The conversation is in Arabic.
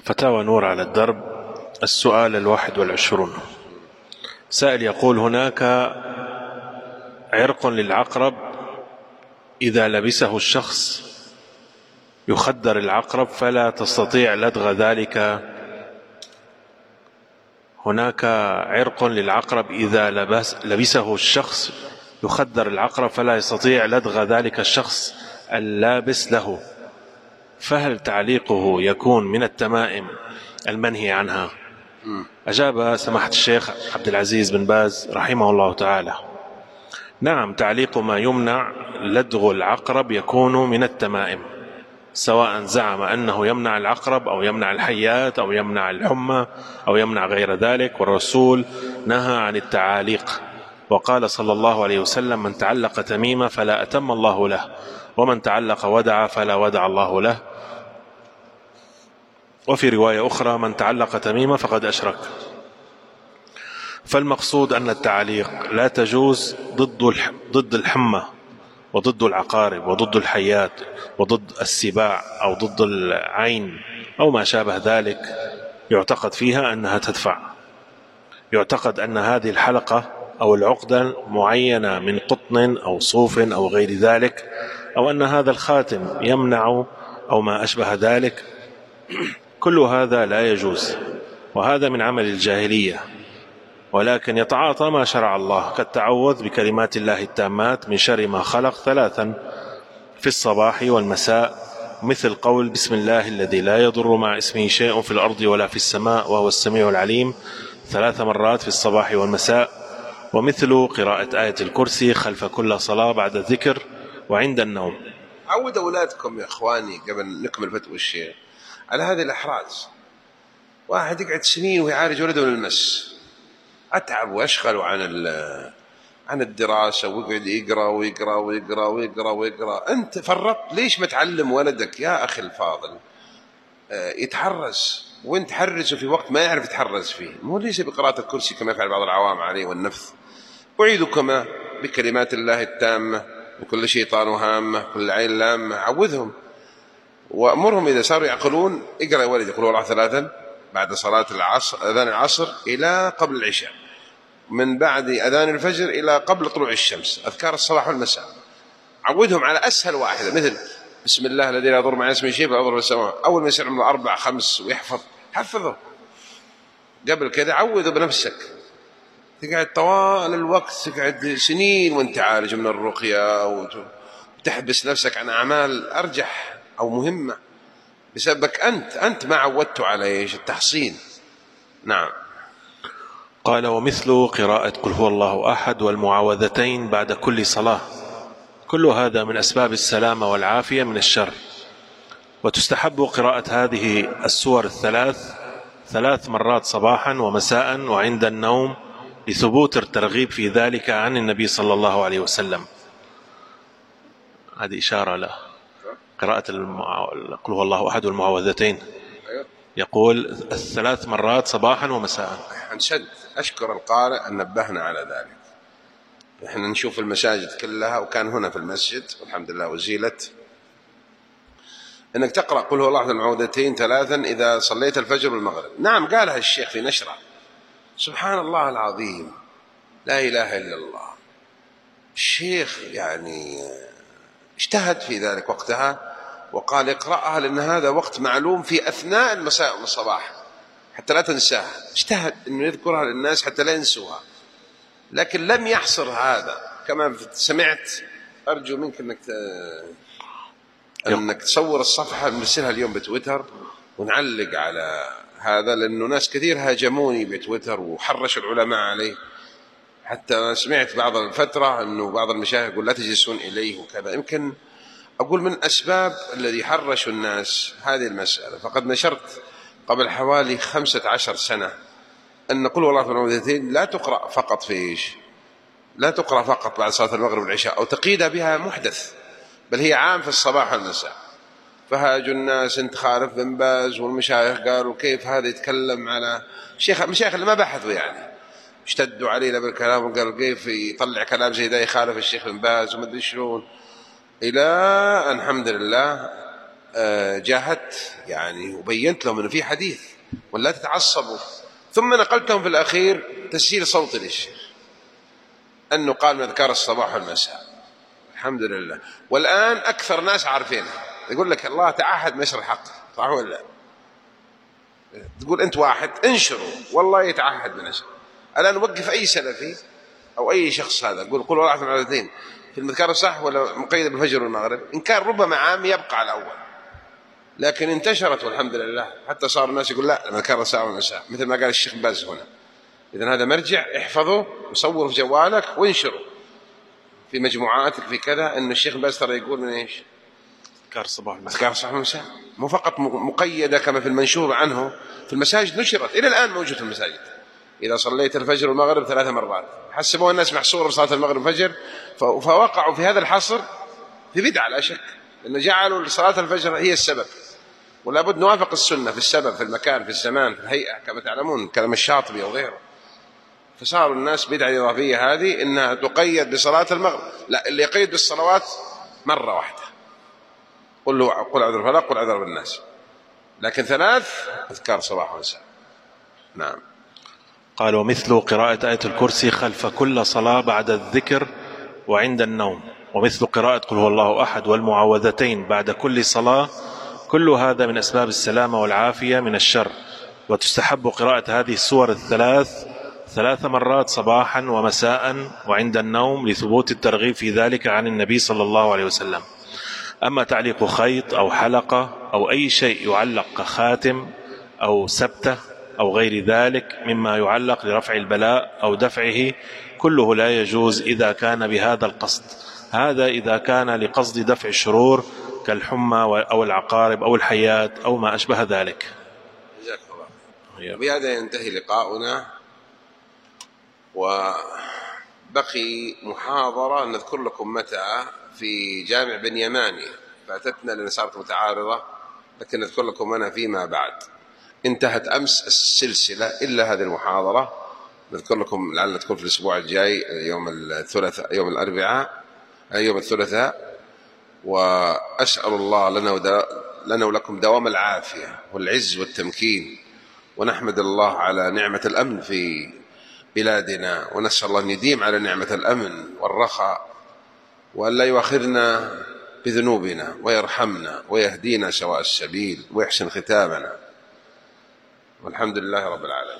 فتاوى نور على الدرب. السؤال 21. سائل يقول: هناك عرق للعقرب إذا لبسه الشخص يخدر العقرب فلا تستطيع لدغ ذلك. هناك عرق للعقرب إذا لبسه الشخص يخدر العقرب فلا يستطيع لدغ ذلك الشخص اللابس له، فهل تعليقه يكون من التمائم المنهي عنها؟ أجاب سماحة الشيخ عبد العزيز بن باز رحمه الله تعالى: نعم، تعليق ما يمنع لدغ العقرب يكون من التمائم، سواء زعم أنه يمنع العقرب أو يمنع الحيات أو يمنع الحمى أو يمنع غير ذلك. والرسول نهى عن التعاليق، وقال صلى الله عليه وسلم: من تعلق تميمة فلا أتم الله له، ومن تعلق ودع فلا ودع الله له. وفي رواية أخرى: من تعلق تميمة فقد أشرك. فالمقصود أن التعاليق لا تجوز ضد الحمى وضد العقارب وضد الحيات وضد السباع أو ضد العين أو ما شابه ذلك، يعتقد فيها أنها تدفع، يعتقد أن هذه الحلقة أو العقدة معينة من قطن أو صوف أو غير ذلك، أو أن هذا الخاتم يمنع أو ما أشبه ذلك. كل هذا لا يجوز، وهذا من عمل الجاهلية، ولكن يتعاطى ما شرع الله كالتعوذ بكلمات الله التامات من شر ما خلق 3 في الصباح والمساء، مثل قول بسم الله الذي لا يضر مع اسمه شيء في الأرض ولا في السماء وهو السميع العليم 3 مرات في الصباح والمساء، ومثل قراءة آية الكرسي خلف كل صلاة بعد الذكر وعند النوم. عود أولادكم يا إخواني قبل نكمل فتوى الشيخ على هذه الأحراز. واحد يقعد سنين ويعالج ولده من المس، أتعب وأشغله عن الدراسة، ويقعد يقرأ ويقرأ ويقرأ ويقرأ ويقرأ. أنت فرطت، ليش ما تعلم ولدك يا أخي الفاضل يتحرز، وانت حرزه في وقت ما يعرف يتحرز فيه، مو ليس بقراءة الكرسي كما يفعل بعض العوام عليه والنفث. أعيدكما بكلمات الله التامة من كل شيطان وهامة كل عين لامة. عوذهم وأمرهم إذا صاروا يعقلون: اقرأ يا ولد، يقولوا الله 3 بعد صلاة العصر، أذان العصر إلى قبل العشاء، من بعد أذان الفجر إلى قبل طلوع الشمس، أذكار الصباح والمساء. عودهم على أسهل واحدة، مثل بسم الله الذي لا يضر مع اسمه شيء في الأرض ولا في السماء. أول ما يصير عمره 4 5 ويحفظ، حفظه. قبل كذا عوذه بنفسك، تقعد طوال الوقت، تقعد سنين وانت عالج من الرقية وتحبس نفسك عن أعمال أرجح أو مهمة بسببك أنت ما عودته على التحصين. نعم. قال: ومثل قراءة قل هو الله أحد والمعاوذتين بعد كل صلاة، كل هذا من أسباب السلامة والعافية من الشر. وتستحب قراءة هذه السور 3 مرات صباحا ومساء وعند النوم، لثبوت الترغيب في ذلك عن النبي صلى الله عليه وسلم. هذه إشارة له قراءة قل هو الله أحد والمعاوذتين، يقول 3 مرات صباحا ومساء. نشد أشكر القارئ أن نبهنا على ذلك. نحن نشوف المساجد كلها، وكان هنا في المسجد والحمد لله وزيلت، أنك تقرأ قل هو الله أحد والمعاوذتين 3 إذا صليت الفجر والمغرب. نعم، قالها الشيخ في نشرة. سبحان الله العظيم، لا إله إلا الله. الشيخ يعني اجتهد في ذلك وقتها وقال اقرأها، لأن هذا وقت معلوم في أثناء المساء والصباح حتى لا تنساها. اجتهد أنه يذكرها للناس حتى لا ينسوها، لكن لم يحصر هذا كما سمعت. أرجو منك أنك تصور الصفحة نرسلها اليوم بتويتر ونعلق على هذا، لأنه ناس كثير هاجموني بتويتر وحرش العلماء عليه. حتى سمعت بعض الفترة أنه بعض المشايخ يقول لا تجلسون إليه وكذا. يمكن أقول من أسباب الذي حرشوا الناس هذه المسألة. فقد نشرت قبل حوالي 15 سنة أن قل والله في المعوذتين لا تقرأ فقط لا تقرأ فقط بعد صلاة المغرب والعشاء أو تقيد بها محدث، بل هي عام في الصباح والمساء. فهاجوا الناس: انت خالف بن باز. والمشايخ قالوا كيف هذا يتكلم على المشايخ اللي ما بحثوا، يعني اشتدوا علينا بالكلام وقالوا كيف يطلع كلام زي ده يخالف الشيخ بن باز وما ادري شلون، الى ان الحمد لله جاهدت يعني وبينت لهم أنه في حديث ولا تتعصبوا، ثم نقلتهم في الأخير تسجيل صوتي للشيخ أنه قال من أذكار الصباح والمساء، الحمد لله. والآن أكثر ناس عارفينها، يقول لك الله تعهد نشر الحق، صح ولا لا؟ تقول أنت واحد انشروا، والله يتعهد بنشر. الآن وقف أي سلفي أو أي شخص هذا قول قل والله أحد من العددين في المذكار صح ولا مقيد بالفجر والمغرب، إن كان ربما عام يبقى على الأول، لكن انتشرت والحمد لله، حتى صار الناس يقول لا المذكار الساعة والمساء، مثل ما قال الشيخ باز هنا. إذن هذا مرجع، احفظه وصوره في جوالك وانشره في مجموعاتك في كذا، أن الشيخ باز ترى يقول من إيش؟ أذكار الصباح والمساء. أذكار الصباح والمساء، مو فقط مقيدة كما في المنشور عنه في المساجد، نشرت إلى الآن موجود في المساجد. إذا صليت الفجر والمغرب 3 مرات، حسبوها الناس محصورة بصلاة المغرب والفجر، فوقعوا في هذا الحصر في بدعة لا شك، لأن جعلوا صلاة الفجر هي السبب، ولا بد نوافق السنة في السبب، في المكان، في الزمان، في الهيئة، كما تعلمون كلام الشاطبي وغيره. فصاروا الناس بدعة الإضافية هذه إنها تقيد بصلاة المغرب، لا، اللي يقيد بالصلوات مرة واحدة، قل له قل أعوذ بالفلق قل أعوذ بالناس، لكن 3 أذكار صباح ومساء. نعم. قال ومثل قراءة آية الكرسي خلف كل صلاة بعد الذكر وعند النوم، ومثل قراءة قل هو الله أحد والمعوذتين بعد كل صلاة، كل هذا من أسباب السلامة والعافية من الشر. وتستحب قراءة هذه السور ال3 مرات صباحا ومساء وعند النوم، لثبوت الترغيب في ذلك عن النبي صلى الله عليه وسلم. أما تعليق خيط أو حلقة أو أي شيء يعلق كخاتم أو سبتة أو غير ذلك مما يعلق لرفع البلاء أو دفعه، كله لا يجوز إذا كان بهذا القصد. هذا إذا كان لقصد دفع الشرور كالحمى أو العقارب أو الحيات أو ما أشبه ذلك. جزاك الله. بهذا ينتهي لقاؤنا، وبقي محاضرة نذكر لكم متى في جامع بن يماني، فاتتنا لأن صارت متعارضة، لكن نذكر لكم أنا فيما بعد. انتهت أمس السلسلة إلا هذه المحاضرة، نذكر لكم لعلنا تكون في الأسبوع الجاي يوم الثلاثاء، يوم الثلاثاء. وأسأل الله لنا ولكم دوام العافية والعز والتمكين، ونحمد الله على نعمة الأمن في بلادنا، ونسأل الله أن يديم على نعمة الأمن والرخاء، وأن لا يؤاخذنا بذنوبنا ويرحمنا ويهدينا سواء السبيل ويحسن ختامنا، والحمد لله رب العالمين.